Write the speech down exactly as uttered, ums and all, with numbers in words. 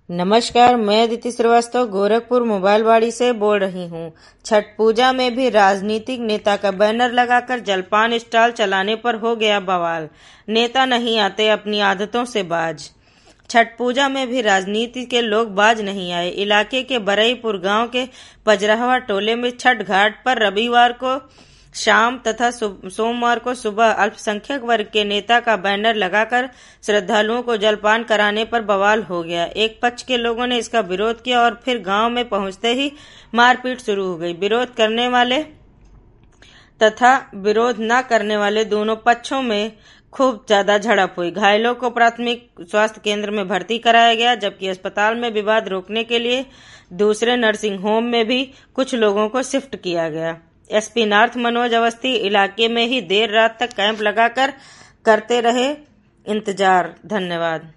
नमस्कार, मैं अदिति श्रीवास्तव गोरखपुर मोबाइलवाड़ी से बोल रही हूँ। छठ पूजा में भी राजनीतिक नेता का बैनर लगाकर जलपान स्टॉल चलाने पर हो गया बवाल। नेता नहीं आते अपनी आदतों से बाज। छठ पूजा में भी राजनीति के लोग बाज नहीं आए। इलाके के बरईपुर गांव के पजरहवा टोले में छठ घाट पर रविवार को शाम तथा सोमवार को सुबह अल्पसंख्यक वर्ग के नेता का बैनर लगाकर श्रद्धालुओं को जलपान कराने पर बवाल हो गया। एक पक्ष के लोगों ने इसका विरोध किया और फिर गांव में पहुंचते ही मारपीट शुरू हो गई। विरोध करने वाले तथा विरोध न करने वाले दोनों पक्षों में खूब ज्यादा झड़प हुई। घायलों को प्राथमिक स्वास्थ्य केंद्र में भर्ती कराया गया, जबकि अस्पताल में विवाद रोकने के लिए दूसरे नर्सिंग होम में भी कुछ लोगों को शिफ्ट किया गया। एसपी नॉर्थ मनोज अवस्थी इलाके में ही देर रात तक कैंप लगाकर करते रहे इंतजार। धन्यवाद।